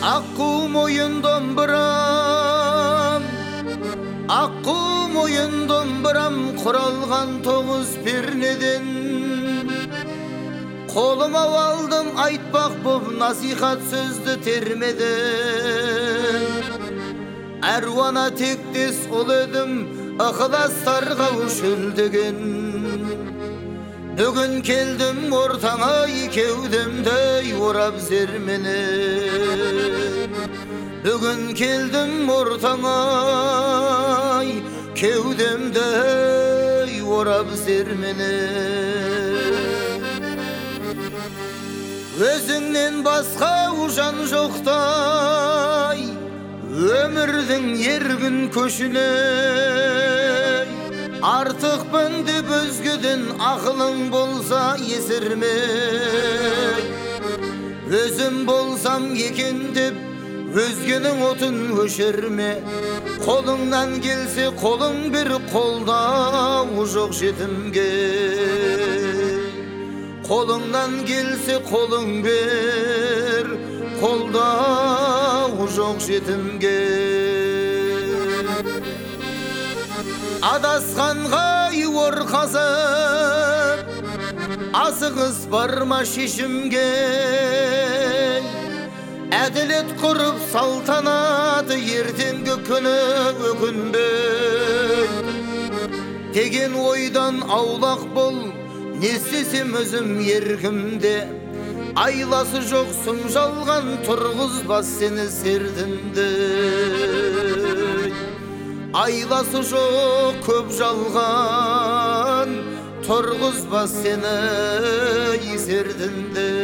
Аққу мойын домбырам, аққу мойын домбырам, құралған тоғыз пернеден. Қолыма алдым айтпақ боп насихат сөзді термеден. Әруана тектес ұл едім, ықыластарға үшілдеген. Бүгін келдім ортаңа кеудемді орап зерменен. Бүгін келдім ортаңа кеудемді орап зерменен. Өзіңнен басқа жан жоқтай, өмірдің еркін көшіне. Артықпын деп өзгеден ақылың болса есірмей. Өзім болсам екен деп өзгенің отын өшірме. Қолыңнан келсе қолың бір, қолдау жоқ жетімге. Қолыңнан келсе қолың бер, қолдау жоқ жетімге. Адасқанға ор қазып, асығыс барма шешімге. Әділет құрып салтанаты ертеңгі күні өкінбей. Деген ойдан аулақ бол, не істесем өзім еркімде. Айласы жоқ сұм жалған, тұрғызбас сені сердімде. Айласы жоқ көп жалған, тұрғызбас сені сердімде.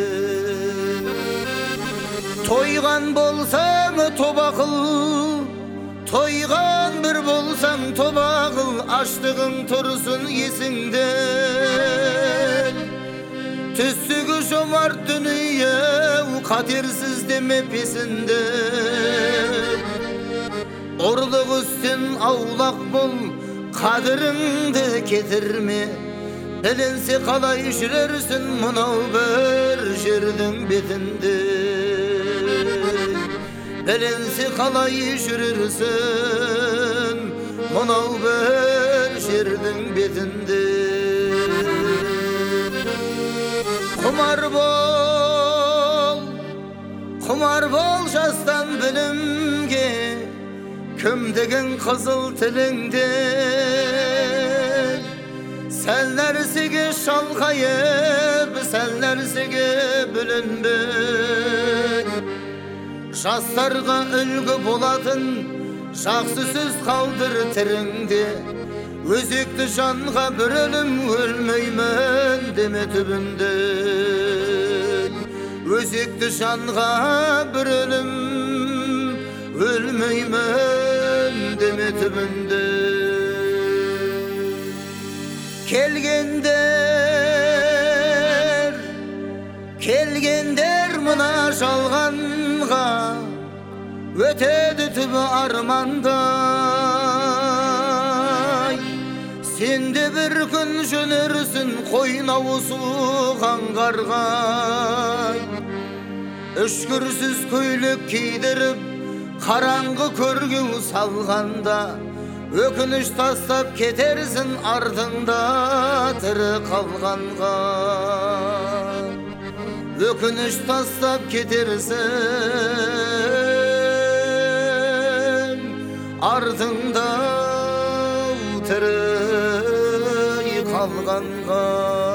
Тойған болсаң тобақыл, тойған бір болсаң тобақыл, аштығың тұрсын есіңде. Түстігі жомарт дүние, қатерсіз деме песінде. Ұрлық үстен аулақ бол, қадіріңді кетірме. Білінсе қалай жүрерсің мынау бір жердің бетінде. Білінсе қалай жүрерсің мынау бір жердің бетінде. Құмар бол жастан білімге, кімдігін қызыл тіліңде. Сәл нәрсеге шалқайып, сәл нәрсеге бүлінбей. Жастарға үлгі болатын жақсы сөз қалдыр тіріңде. Өзекті жанға бір өлім, өлмеймін деме түбінде. Өзекті жанға бір өлім, өлмеймін деме түбінде. Келгендер мына жалғанға, өтеді түбі армандай. Сенде бір күн жөнерсін қойнауы қаңғарға. Үшкірсіз көйлек кидіріп, қараңғы көргеу салғанда. Өкініш тастап кетерсін артында тірі қалғанға. Өкініш тастап кетерсін артында тірі қалғанға.